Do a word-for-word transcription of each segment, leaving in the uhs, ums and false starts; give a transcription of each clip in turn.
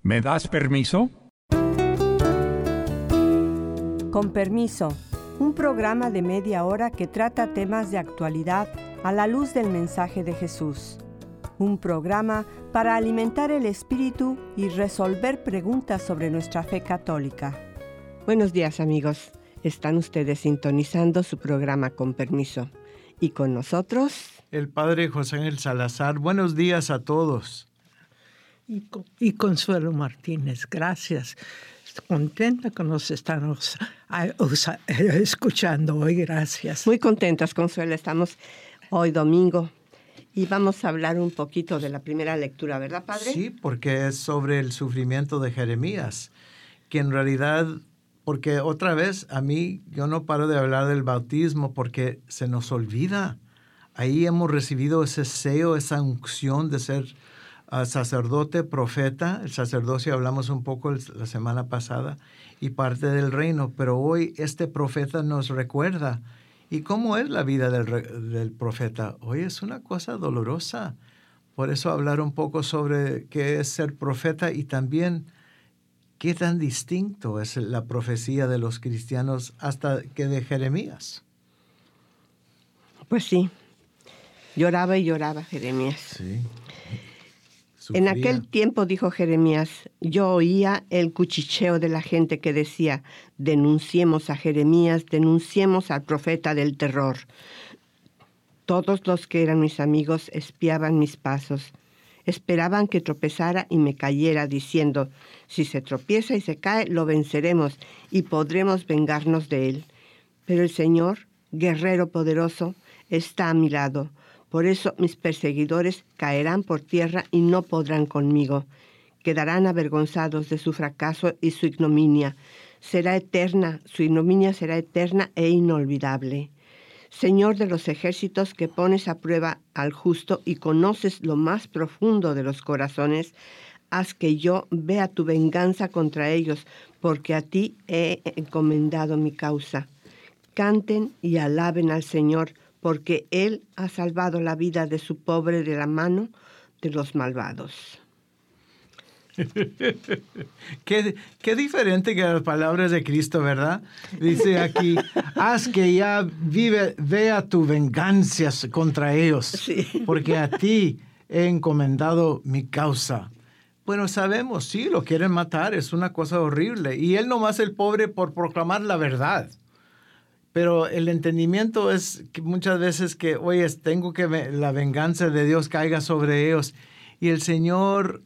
¿Me das permiso? Con permiso, un programa de media hora que trata temas de actualidad a la luz del mensaje de Jesús. Un programa para alimentar el espíritu y resolver preguntas sobre nuestra fe católica. Buenos días, amigos. Están ustedes sintonizando su programa Con Permiso. Y con nosotros, el Padre José Ángel Salazar. Buenos días a todos. Y, y Consuelo Martínez, gracias. Contenta que nos estamos escuchando hoy, gracias. Muy contentas, Consuelo. Estamos hoy domingo y vamos a hablar un poquito de la primera lectura, ¿verdad, Padre? Sí, porque es sobre el sufrimiento de Jeremías, que en realidad, porque otra vez a mí, yo no paro de hablar del bautismo porque se nos olvida. Ahí hemos recibido ese sello, esa unción de ser uh, sacerdote, profeta. El sacerdocio hablamos un poco la semana pasada y parte del reino, pero hoy este profeta nos recuerda. ¿Y cómo es la vida del, del profeta? Hoy es una cosa dolorosa. Por eso hablar un poco sobre qué es ser profeta y también qué tan distinto es la profecía de los cristianos hasta que de Jeremías. Pues sí, lloraba y lloraba Jeremías. Sí. En aquel tiempo, dijo Jeremías, yo oía el cuchicheo de la gente que decía, denunciemos a Jeremías, denunciemos al profeta del terror. Todos los que eran mis amigos espiaban mis pasos. Esperaban que tropezara y me cayera, diciendo, si se tropieza y se cae, lo venceremos y podremos vengarnos de él. Pero el Señor, guerrero poderoso, está a mi lado. Por eso mis perseguidores caerán por tierra y no podrán conmigo. Quedarán avergonzados de su fracaso y su ignominia. Será eterna, su ignominia será eterna e inolvidable. Señor de los ejércitos, que pones a prueba al justo y conoces lo más profundo de los corazones, haz que yo vea tu venganza contra ellos, porque a ti he encomendado mi causa. Canten y alaben al Señor, porque Él ha salvado la vida de su pobre de la mano de los malvados. qué, qué diferente que las palabras de Cristo, ¿verdad? Dice aquí, haz que ya vive, vea tu venganza contra ellos, sí, porque a ti he encomendado mi causa. Bueno, sabemos, sí, lo quieren matar, es una cosa horrible. Y él nomás el pobre por proclamar la verdad. Pero el entendimiento es que muchas veces que, oye, tengo que la venganza de Dios caiga sobre ellos. Y el Señor,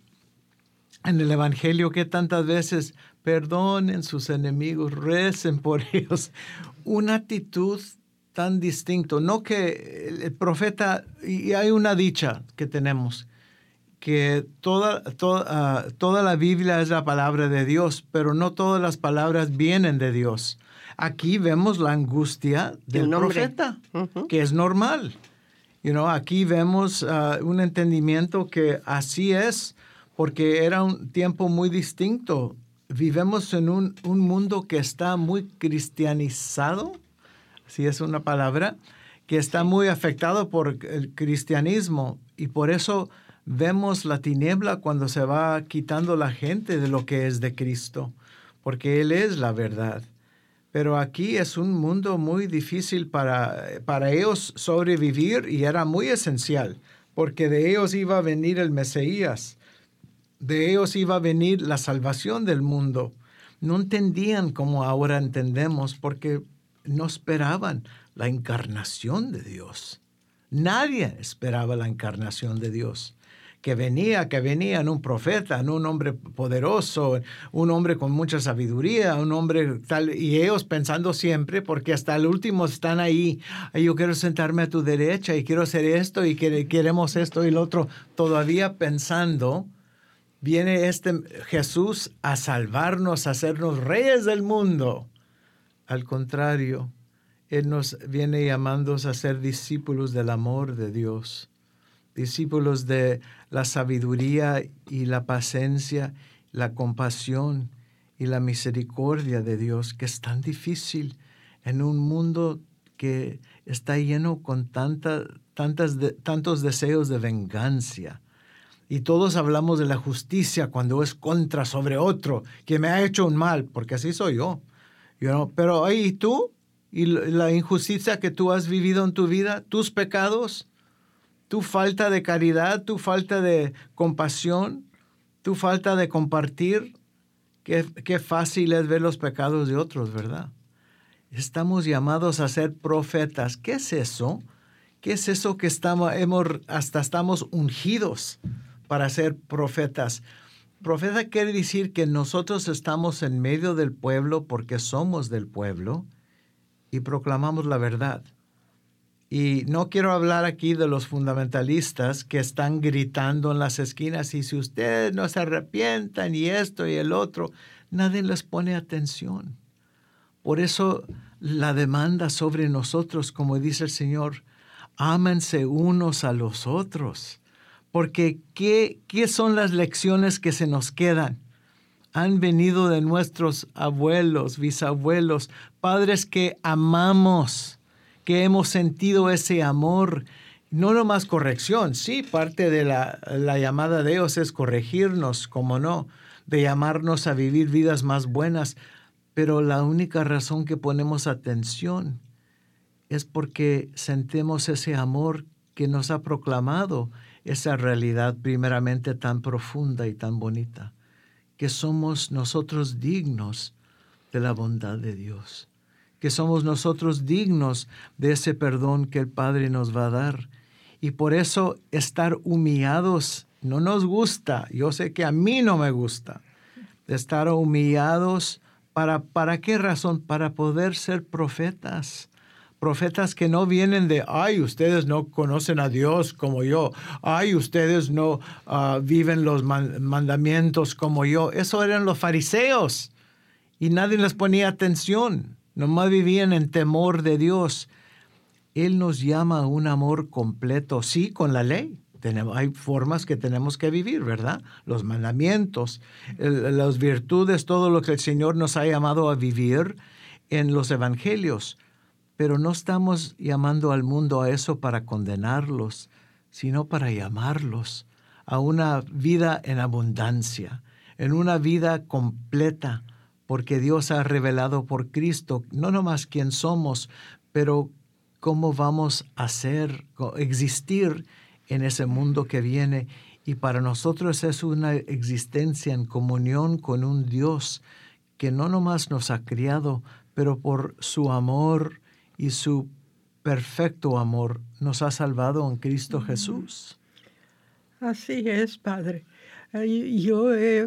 en el Evangelio, que tantas veces perdonen sus enemigos, recen por ellos. Una actitud tan distinta. No que el profeta, y hay una dicha que tenemos, que toda, toda, uh, toda la Biblia es la palabra de Dios, pero no todas las palabras vienen de Dios. Aquí vemos la angustia del profeta, uh-huh, que es normal. You know, aquí vemos uh, un entendimiento que así es, porque era un tiempo muy distinto. Vivimos en un, un mundo que está muy cristianizado, si es una palabra, que está muy afectado por el cristianismo. Y por eso vemos la tiniebla cuando se va quitando la gente de lo que es de Cristo, porque Él es la verdad. Pero aquí es un mundo muy difícil para, para ellos sobrevivir y era muy esencial, porque de ellos iba a venir el Mesías, de ellos iba a venir la salvación del mundo. No entendían como ahora entendemos, porque no esperaban la encarnación de Dios. Nadie esperaba la encarnación de Dios. Que venía, que venía en un profeta, en un hombre poderoso, un hombre con mucha sabiduría, un hombre tal, y ellos pensando siempre, porque hasta el último están ahí, yo quiero sentarme a tu derecha y quiero hacer esto y que, queremos esto y lo otro, todavía pensando, viene este Jesús a salvarnos, a hacernos reyes del mundo. Al contrario, Él nos viene llamando a ser discípulos del amor de Dios. Discípulos de la sabiduría y la paciencia, la compasión y la misericordia de Dios, que es tan difícil en un mundo que está lleno con tanta, tantas de, tantos deseos de venganza. Y todos hablamos de la justicia cuando es contra sobre otro, que me ha hecho un mal, porque así soy yo. You know? Pero ¿y tú? ¿Y la injusticia que tú has vivido en tu vida? ¿Tus pecados? ¿Tu falta de caridad? ¿Tu falta de compasión? ¿Tu falta de compartir? Qué, qué fácil es ver los pecados de otros, ¿verdad? Estamos llamados a ser profetas. ¿Qué es eso? ¿Qué es eso que estamos, hemos, hasta estamos ungidos para ser profetas? Profeta quiere decir que nosotros estamos en medio del pueblo porque somos del pueblo y proclamamos la verdad. Y no quiero hablar aquí de los fundamentalistas que están gritando en las esquinas y si ustedes no se arrepientan y esto y el otro, nadie les pone atención. Por eso la demanda sobre nosotros, como dice el Señor, ámense unos a los otros. Porque ¿qué, qué son las lecciones que se nos quedan? Han venido de nuestros abuelos, bisabuelos, padres que amamos, que hemos sentido ese amor. No nomás corrección, sí, parte de la, la llamada de Dios es corregirnos, como no, de llamarnos a vivir vidas más buenas. Pero la única razón que ponemos atención es porque sentimos ese amor que nos ha proclamado esa realidad primeramente tan profunda y tan bonita, que somos nosotros dignos de la bondad de Dios, que somos nosotros dignos de ese perdón que el Padre nos va a dar. Y por eso estar humillados no nos gusta. Yo sé que a mí no me gusta. Estar humillados, ¿para, para qué razón? Para poder ser profetas. Profetas que no vienen de, ay, ustedes no conocen a Dios como yo. Ay, ustedes no uh, viven los man- mandamientos como yo. Eso eran los fariseos. Y nadie les ponía atención. Nomás vivían en temor de Dios. Él nos llama a un amor completo, sí, con la ley. Tenemos, hay formas que tenemos que vivir, ¿verdad? Los mandamientos, el, las virtudes, todo lo que el Señor nos ha llamado a vivir en los evangelios. Pero no estamos llamando al mundo a eso para condenarlos, sino para llamarlos a una vida en abundancia, en una vida completa, porque Dios ha revelado por Cristo no nomás quién somos, pero cómo vamos a ser, existir en ese mundo que viene. Y para nosotros es una existencia en comunión con un Dios que no nomás nos ha criado, pero por su amor y su perfecto amor nos ha salvado en Cristo Jesús. Así es, Padre. Yo he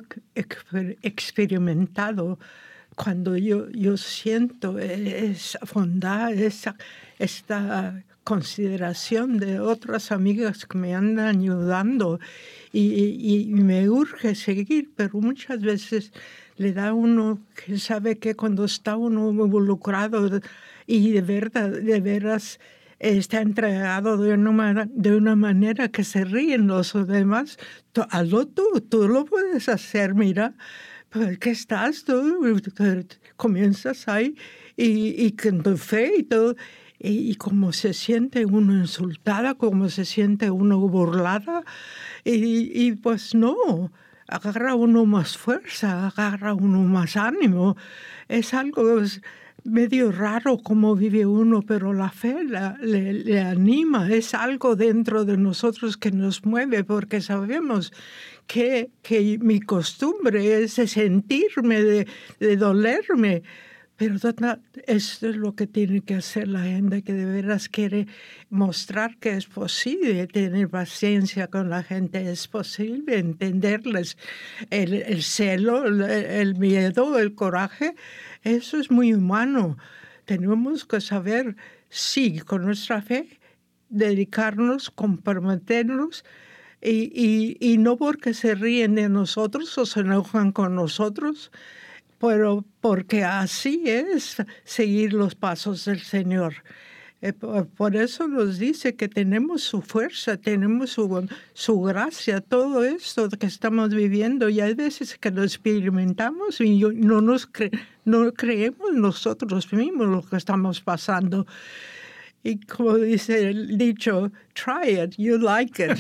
experimentado cuando yo, yo siento esa bondad, esa, esta consideración de otras amigas que me andan ayudando y, y, y me urge seguir, pero muchas veces le da uno que sabe que cuando está uno involucrado y de verdad, de veras está entregado de una, de una manera que se ríen los demás. Hazlo tú, tú lo puedes hacer, mira. ¿Qué estás tú? Comienzas ahí y, y con tu fe y todo. Y, y como se siente uno insultada, como se siente uno burlada. Y, y pues no, agarra uno más fuerza, agarra uno más ánimo. Es algo medio raro cómo vive uno, pero la fe la, le, le anima. Es algo dentro de nosotros que nos mueve porque sabemos que, que mi costumbre es de sentirme, de, de dolerme. Pero esto es lo que tiene que hacer la gente que de veras quiere mostrar que es posible tener paciencia con la gente, es posible entenderles el, el celo, el, el miedo, el coraje. Eso es muy humano. Tenemos que saber, sí, con nuestra fe, dedicarnos, comprometernos y, y, y no porque se ríen de nosotros o se enojan con nosotros, pero porque así es seguir los pasos del Señor. Eh, por, por eso nos dice que tenemos su fuerza, tenemos su, su gracia, todo esto que estamos viviendo. Y hay veces que lo experimentamos y no, nos cre, no creemos nosotros mismos lo que estamos pasando. y como dice el dicho, try it, you like it.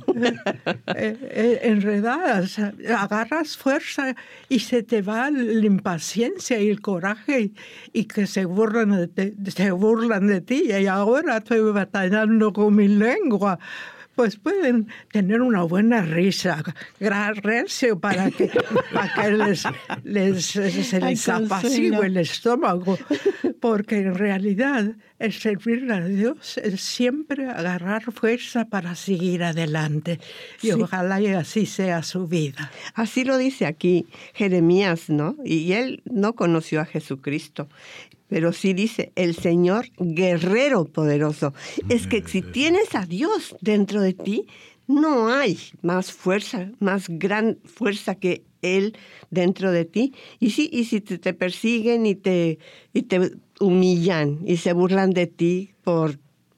Enredadas, agarras fuerza y se te va la impaciencia y el coraje y que se burlan de, se burlan de ti. Y ahora estoy batallando con mi lengua. Pues pueden tener una buena risa, recio para que, para que les, les, se les apacigüe el estómago, porque en realidad el servir a Dios es siempre agarrar fuerza para seguir adelante, y sí. Ojalá y así sea su vida. Así lo dice aquí Jeremías, ¿no? Y él no conoció a Jesucristo. Pero sí dice, el Señor guerrero poderoso. Es que si tienes a Dios dentro de ti, no hay más fuerza, más gran fuerza que Él dentro de ti. Y sí, y si te, te persiguen y te, y te humillan y se burlan de ti por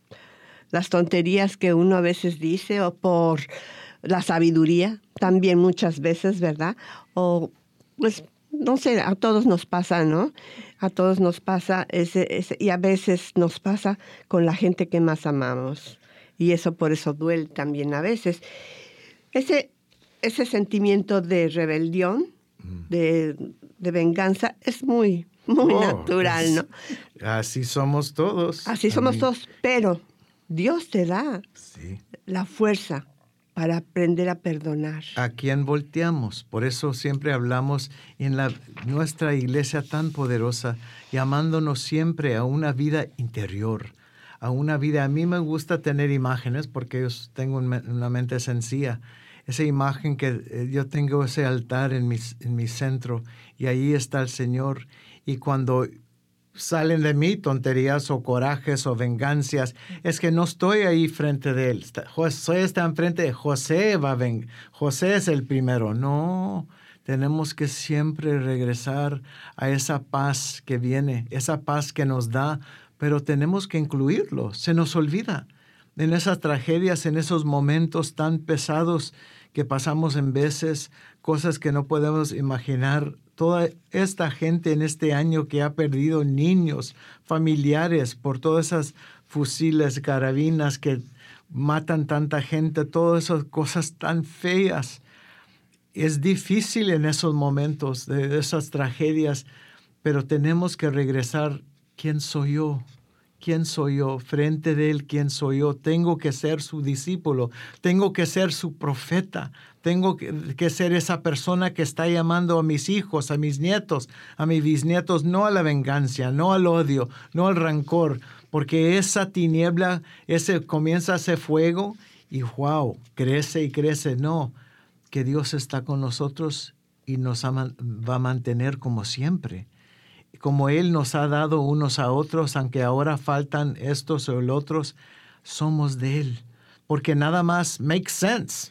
las tonterías que uno a veces dice o por la sabiduría, también muchas veces, ¿verdad? O pues... No sé, a todos nos pasa, ¿no? A todos nos pasa ese, ese, y a veces nos pasa con la gente que más amamos. Y eso por eso duele también a veces. Ese, ese sentimiento de rebelión, de, de venganza, es muy, muy oh, natural, es, ¿no? Así somos todos. Así somos todos, pero Dios te da sí. la fuerza para aprender a perdonar. ¿A quién volteamos? Por eso siempre hablamos en la, nuestra iglesia tan poderosa, llamándonos siempre a una vida interior, a una vida... A mí me gusta tener imágenes porque yo tengo una mente sencilla. Esa imagen que yo tengo, ese altar en mi, en mi centro, y ahí está el Señor. Y cuando salen de mí tonterías o corajes o vengancias, es que no estoy ahí frente de él. José está enfrente de José, va a ven- José es el primero. No, tenemos que siempre regresar a esa paz que viene, esa paz que nos da, pero tenemos que incluirlo. Se nos olvida. En esas tragedias, en esos momentos tan pesados que pasamos en veces, cosas que no podemos imaginar. Toda esta gente en este año que ha perdido niños, familiares, por todas esas fusiles, carabinas que matan tanta gente, todas esas cosas tan feas. Es difícil en esos momentos, de esas tragedias, pero tenemos que regresar. ¿Quién soy yo? ¿Quién soy yo? Frente de Él, ¿quién soy yo? Tengo que ser su discípulo, tengo que ser su profeta, tengo que, que ser esa persona que está llamando a mis hijos, a mis nietos, a mis bisnietos, no a la venganza, no al odio, no al rencor, porque esa tiniebla, ese comienza ese fuego y wow, crece y crece. No, que Dios está con nosotros y nos va a mantener como siempre. Como Él nos ha dado unos a otros, aunque ahora faltan estos o los otros, somos de Él. Porque nada más makes sense.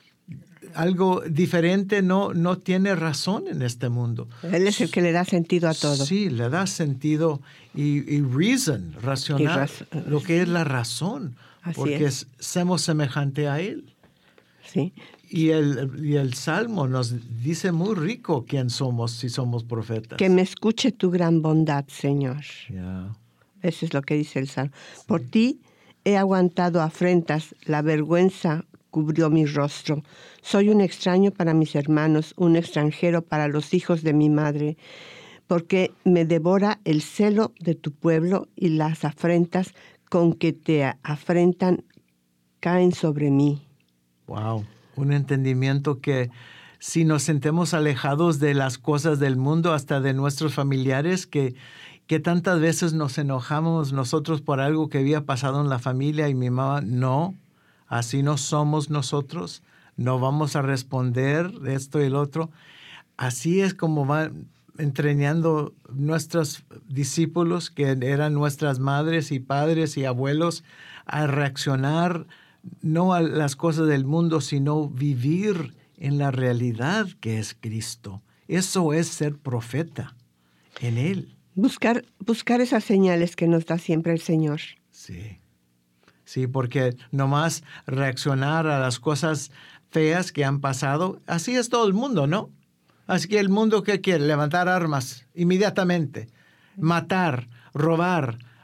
Algo diferente no, no tiene razón en este mundo. Él es el que le da sentido a todo. Sí, le da sentido y, y reason, racional, y raz- lo que es la razón. Así porque es. somos semejante a Él. Sí. Y el, y el Salmo nos dice muy rico quién somos si somos profetas. Que me escuche tu gran bondad, Señor. Yeah. Eso es lo que dice el Salmo. Sí. Por ti he aguantado afrentas, la vergüenza cubrió mi rostro. Soy un extraño para mis hermanos, un extranjero para los hijos de mi madre, porque me devora el celo de tu pueblo y las afrentas con que te afrentan caen sobre mí. Wow. Un entendimiento que si nos sentemos alejados de las cosas del mundo, hasta de nuestros familiares, que, que tantas veces nos enojamos nosotros por algo que había pasado en la familia y mi mamá, no, así no somos nosotros, no vamos a responder esto y el otro. Así es como van entrenando nuestros discípulos, que eran nuestras madres y padres y abuelos, a reaccionar no a las cosas del mundo, sino vivir en la realidad que es Cristo. Eso es ser profeta en Él. Buscar, buscar esas señales que nos da siempre el Señor. Sí, sí, porque nomás reaccionar a las cosas feas que han pasado, así es todo el mundo, ¿no? Así que el mundo, ¿qué quiere? Levantar armas inmediatamente, matar, robar,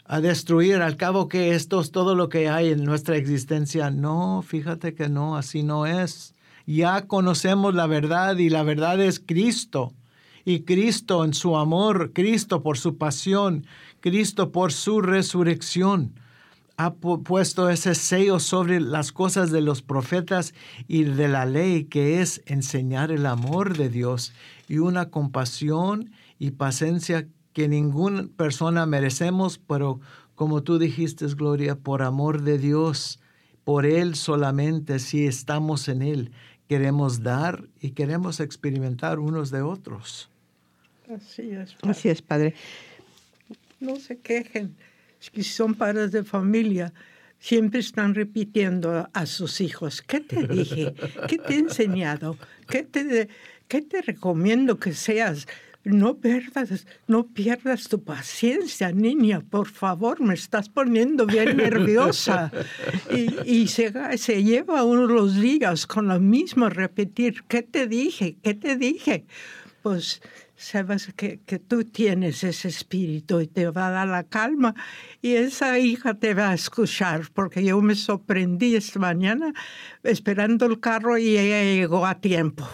a destruir, al cabo que esto es todo lo que hay en nuestra existencia. No, fíjate que no, así no es. Ya conocemos la verdad y la verdad es Cristo. Y Cristo en su amor, Cristo por su pasión, Cristo por su resurrección, ha pu- puesto ese sello sobre las cosas de los profetas y de la ley, que es enseñar el amor de Dios y una compasión y paciencia que ninguna persona merecemos, pero como tú dijiste, Gloria, por amor de Dios, por Él solamente, si estamos en Él, queremos dar y queremos experimentar unos de otros. Así es, padre. Así es, Padre. No se quejen. Si son padres de familia, siempre están repitiendo a sus hijos, ¿qué te dije? ¿Qué te he enseñado? ¿Qué te, qué te recomiendo que seas? No pierdas, no pierdas tu paciencia, niña, por favor, me estás poniendo bien nerviosa. Y, y se, se lleva uno los días con lo mismo repetir, ¿qué te dije? ¿Qué te dije? Pues sabes que, que tú tienes ese espíritu y te va a dar la calma y esa hija te va a escuchar, porque yo me sorprendí esta mañana esperando el carro y ella llegó a tiempo.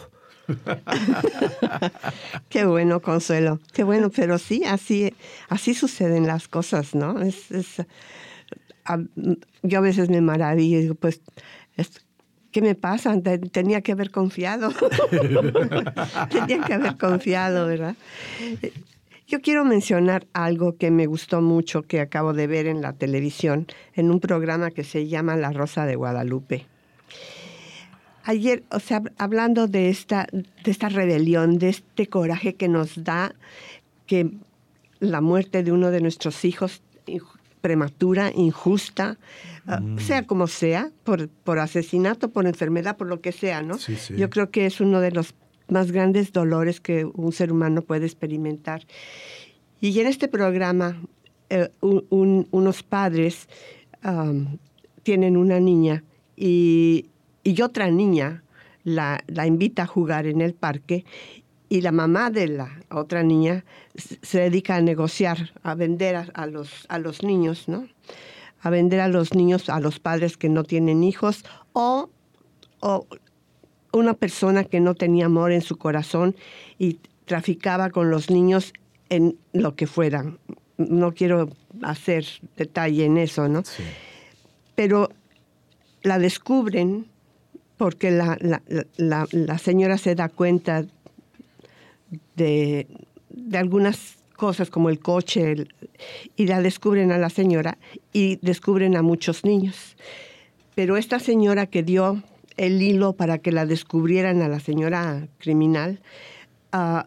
Qué bueno, Consuelo, qué bueno, pero sí, así, así suceden las cosas, ¿no? Es, es, a, yo a veces me maravillo y digo, pues, es, ¿qué me pasa? Tenía que haber confiado. Tenía que haber confiado, ¿verdad? Yo quiero mencionar algo que me gustó mucho, que acabo de ver en la televisión, en un programa que se llama La Rosa de Guadalupe. Ayer, o sea, hablando de esta, de esta rebelión, de este coraje que nos da que la muerte de uno de nuestros hijos prematura, injusta, mm. uh, sea como sea, por, por asesinato, por enfermedad, por lo que sea, ¿no? Sí, sí. Yo creo que es uno de los más grandes dolores que un ser humano puede experimentar. Y en este programa, eh, un, un, unos padres um, tienen una niña y, y otra niña la, la invita a jugar en el parque. Y la mamá de la otra niña se dedica a negociar, a vender a, a, los, a los niños, ¿no? A vender a los niños, a los padres que no tienen hijos, o, o una persona que no tenía amor en su corazón y traficaba con los niños en lo que fuera. No quiero hacer detalle en eso, ¿no? Sí. Pero la descubren porque la, la, la, la señora se da cuenta De, de algunas cosas como el coche el, y la descubren a la señora y descubren a muchos niños. Pero esta señora que dio el hilo para que la descubrieran a la señora criminal uh,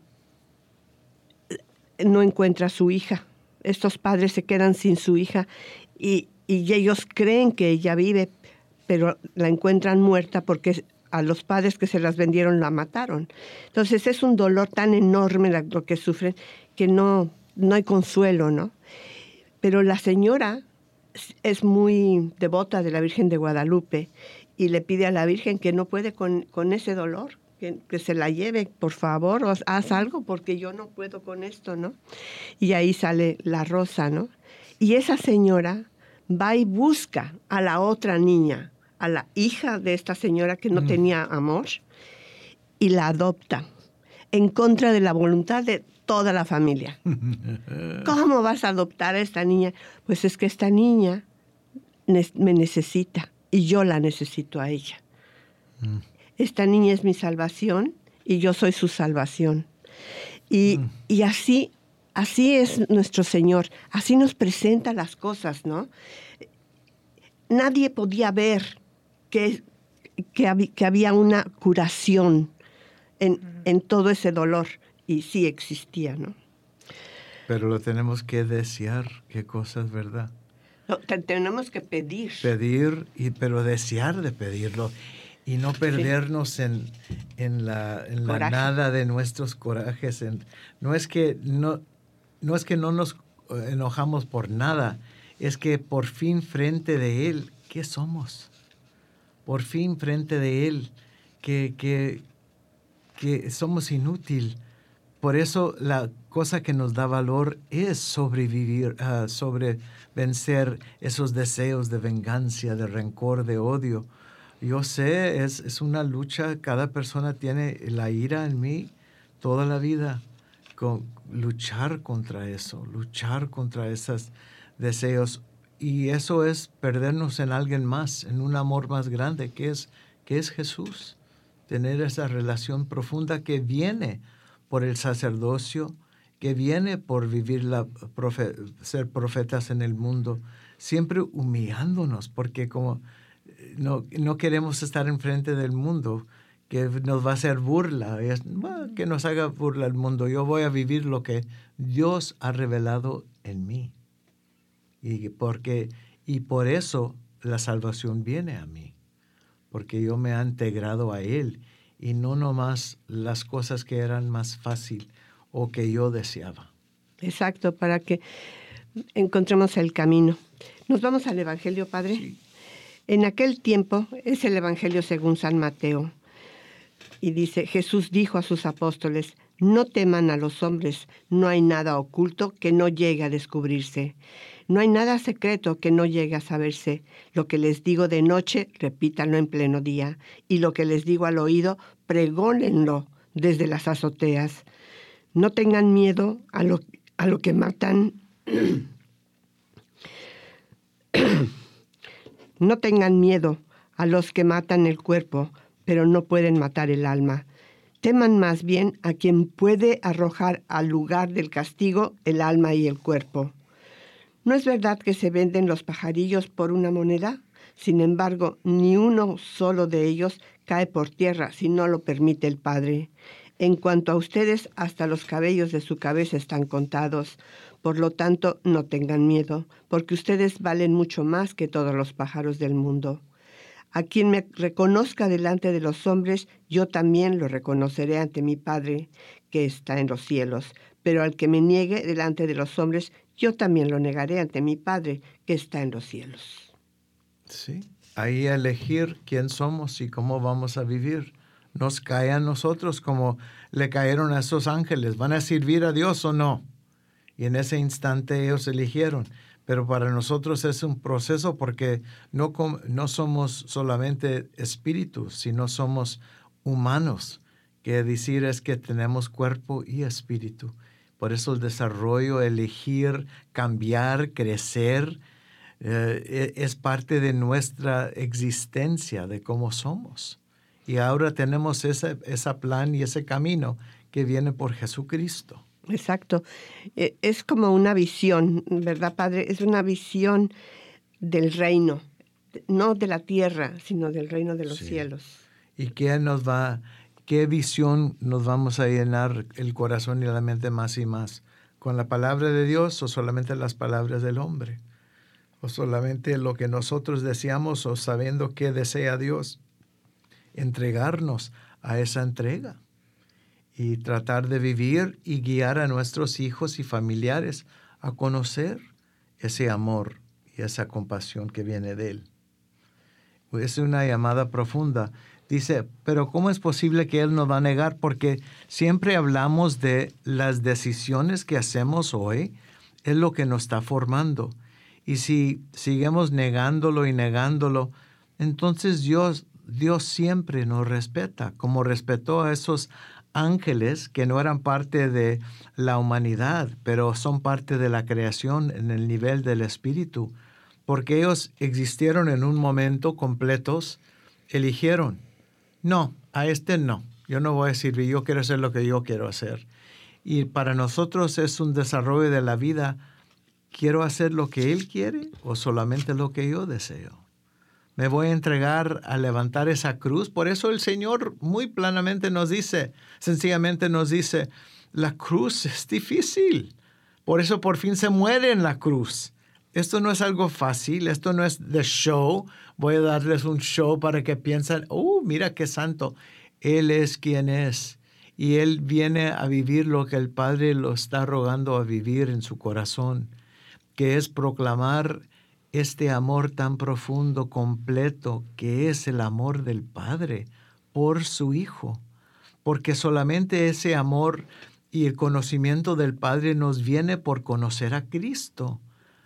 no encuentra a su hija. Estos padres se quedan sin su hija y, y ellos creen que ella vive, pero la encuentran muerta porque a los padres que se las vendieron la mataron. Entonces es un dolor tan enorme lo que sufren que no, no hay consuelo, ¿no? Pero la señora es muy devota de la Virgen de Guadalupe y le pide a la Virgen que no puede con, con ese dolor, que, que se la lleve, por favor, o haz algo porque yo no puedo con esto, ¿no? Y ahí sale la rosa, ¿no? Y esa señora va y busca a la otra niña, a la hija de esta señora que no mm. tenía amor, y la adopta en contra de la voluntad de toda la familia. ¿Cómo vas a adoptar a esta niña? Pues es que esta niña ne- me necesita y yo la necesito a ella. Mm. Esta niña es mi salvación y yo soy su salvación. Y, mm. y así, así es nuestro Señor. Así nos presenta las cosas, ¿no? Nadie podía ver que, que, hab, que había una curación en, en todo ese dolor. Y sí existía, ¿no? Pero lo tenemos que desear, qué cosas, ¿verdad? No, te, tenemos que pedir. Pedir, y, pero desear de pedirlo. Y no perdernos sí. en, en, la, en la nada de nuestros corajes. En, no, es que no, no es que no nos enojamos por nada, es que por fin frente de Él, ¿qué somos? Por fin frente de Él, que, que, que somos inútil. por eso la cosa que nos da valor es sobrevivir, uh, sobre vencer esos deseos de venganza, de rencor, de odio. Yo sé, es, es una lucha, cada persona tiene la ira en mí toda la vida. Con, luchar contra eso, luchar contra esos deseos. Y eso es perdernos en alguien más, en un amor más grande, que es, que es Jesús. Tener esa relación profunda que viene por el sacerdocio, que viene por vivir la profe, ser profetas en el mundo, siempre humillándonos, porque como no, no queremos estar enfrente del mundo, que nos va a hacer burla, es, bueno, que nos haga burla el mundo. Yo voy a vivir lo que Dios ha revelado en mí. Y, porque, y por eso la salvación viene a mí, porque yo me he integrado a Él y no nomás las cosas que eran más fácil o que yo deseaba. Exacto, para que encontremos el camino. Nos vamos al Evangelio, Padre. Sí. En aquel tiempo es el Evangelio según San Mateo. Y dice, Jesús dijo a sus apóstoles, no teman a los hombres, no hay nada oculto que no llegue a descubrirse. No hay nada secreto que no llegue a saberse. Lo que les digo de noche, repítanlo en pleno día. Y lo que les digo al oído, pregónenlo desde las azoteas. No tengan miedo a lo, a lo que matan. No tengan miedo a los que matan el cuerpo, pero no pueden matar el alma. Teman más bien a quien puede arrojar al lugar del castigo el alma y el cuerpo. ¿No es verdad que se venden los pajarillos por una moneda? Sin embargo, ni uno solo de ellos cae por tierra si no lo permite el Padre. En cuanto a ustedes, hasta los cabellos de su cabeza están contados. Por lo tanto, no tengan miedo, porque ustedes valen mucho más que todos los pájaros del mundo. A quien me reconozca delante de los hombres, yo también lo reconoceré ante mi Padre, que está en los cielos. Pero al que me niegue delante de los hombres, yo también lo negaré ante mi Padre, que está en los cielos. Sí, ahí elegir quién somos y cómo vamos a vivir. Nos cae a nosotros como le cayeron a esos ángeles. ¿Van a servir a Dios o no? Y en ese instante ellos eligieron. Pero para nosotros es un proceso porque no, no somos solamente espíritus, sino somos humanos. Que decir es que tenemos cuerpo y espíritu. Por eso el desarrollo, elegir, cambiar, crecer, eh, es parte de nuestra existencia, de cómo somos. Y ahora tenemos ese, ese plan y ese camino que viene por Jesucristo. Exacto. Es como una visión, ¿verdad, Padre? Es una visión del reino, no de la tierra, sino del reino de los sí. cielos. ¿Y qué nos va, qué visión nos vamos a llenar el corazón y la mente más y más? ¿Con la palabra de Dios o solamente las palabras del hombre? ¿O solamente lo que nosotros deseamos o sabiendo qué desea Dios? Entregarnos a esa entrega. Y tratar de vivir y guiar a nuestros hijos y familiares a conocer ese amor y esa compasión que viene de Él. Es una llamada profunda. Dice, pero ¿cómo es posible que Él nos va a negar? Porque siempre hablamos de las decisiones que hacemos hoy, es lo que nos está formando. Y si seguimos negándolo y negándolo, entonces Dios, Dios siempre nos respeta, como respetó a esos ángeles que no eran parte de la humanidad, pero son parte de la creación en el nivel del espíritu, porque ellos existieron en un momento completos, eligieron, no, a este no, yo no voy a servir, yo quiero hacer lo que yo quiero hacer. Y para nosotros es un desarrollo de la vida, ¿quiero hacer lo que Él quiere o solamente lo que yo deseo? Me voy a entregar a levantar esa cruz. Por eso el Señor muy planamente nos dice, sencillamente nos dice, la cruz es difícil. Por eso por fin se muere en la cruz. Esto no es algo fácil, esto no es de show. Voy a darles un show para que piensen, oh, mira qué santo. Él es quien es. Y Él viene a vivir lo que el Padre lo está rogando a vivir en su corazón, que es proclamar este amor tan profundo, completo, que es el amor del Padre por su Hijo. Porque solamente ese amor Y el conocimiento del Padre nos viene por conocer a Cristo.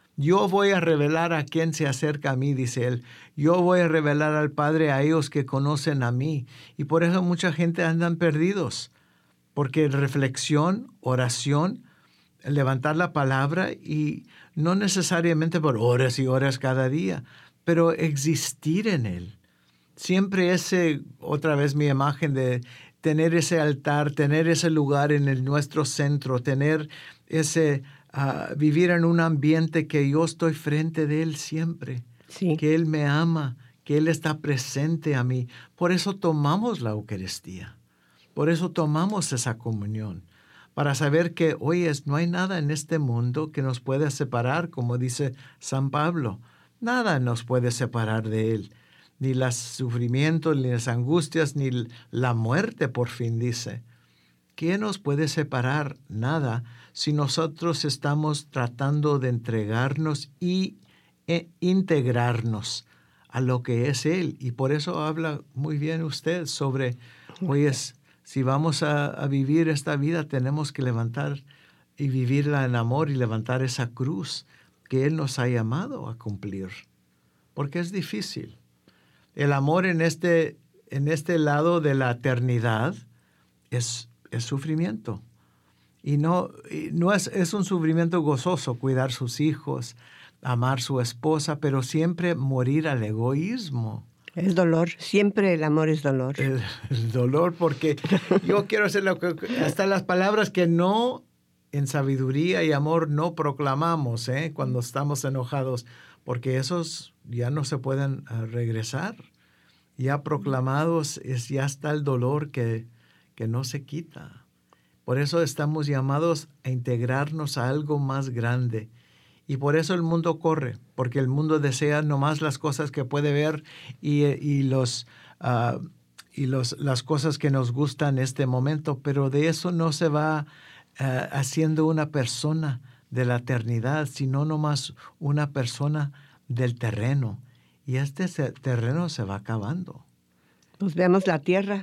Yo voy a revelar a quien se acerca a mí, dice él. Yo voy a revelar al Padre a ellos que conocen a mí. Y por eso mucha gente andan perdidos. Porque reflexión, oración, levantar la palabra y no necesariamente por horas y horas cada día, pero existir en él. Siempre ese, otra vez mi imagen de tener ese altar, tener ese lugar en el, nuestro centro, tener ese... Uh, vivir en un ambiente que yo estoy frente de Él siempre, sí. Que Él me ama, que Él está presente a mí. Por eso tomamos la Eucaristía, por eso tomamos esa comunión, para saber que, oye, no hay nada en este mundo que nos pueda separar, como dice San Pablo. Nada nos puede separar de Él, ni los sufrimientos, ni las angustias, ni la muerte, por fin dice. ¿Qué nos puede separar? Nada, si nosotros estamos tratando de entregarnos y e integrarnos a lo que es Él. Y por eso habla muy bien usted sobre, oye, si vamos a, a vivir esta vida, tenemos que levantar y vivirla en amor y levantar esa cruz que Él nos ha llamado a cumplir. Porque es difícil. El amor en este, en este lado de la eternidad es es sufrimiento. Y no, no es, es un sufrimiento gozoso cuidar sus hijos, amar su esposa, pero siempre morir al egoísmo. Es dolor, siempre el amor es dolor. El, el dolor, porque yo quiero hacer lo que, hasta las palabras que no, en sabiduría y amor, no proclamamos, ¿eh? Cuando estamos enojados, porque esos ya no se pueden uh, regresar. Ya proclamados, es, ya está el dolor que que no se quita. Por eso estamos llamados a integrarnos a algo más grande. Y por eso el mundo corre, porque el mundo desea nomás las cosas que puede ver y, y, los, uh, y los, las cosas que nos gustan en este momento, pero de eso no se va uh, haciendo una persona de la eternidad, sino nomás una persona del terreno. Y este terreno se va acabando. Pues veamos la tierra.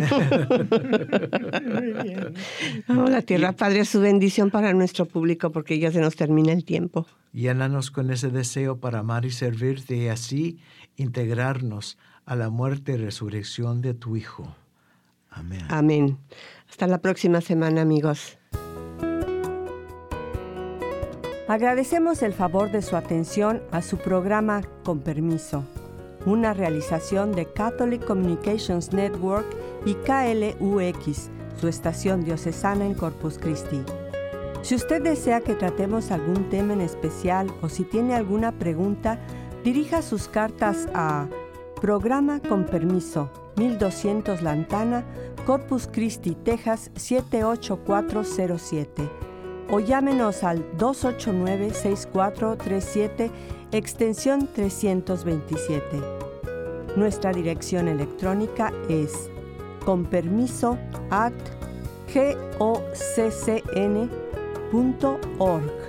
Muy bien. No, la tierra, Padre, su bendición para nuestro público, porque ya se nos termina el tiempo. Llénanos con ese deseo para amar y servirte y así integrarnos a la muerte y resurrección de tu Hijo. Amén. Amén. Hasta la próxima semana, amigos. Agradecemos el favor de su atención a su programa Con Permiso, una realización de Catholic Communications Network y K L U X, su estación diocesana en Corpus Christi. Si usted desea que tratemos algún tema en especial o si tiene alguna pregunta, dirija sus cartas a Programa Con Permiso, mil doscientos Lantana, Corpus Christi, Texas siete ocho cuatro cero siete, o llámenos al dos ocho nueve, seis cuatro tres siete, extensión trescientos veintisiete. Nuestra dirección electrónica es conpermiso arroba goccn punto org.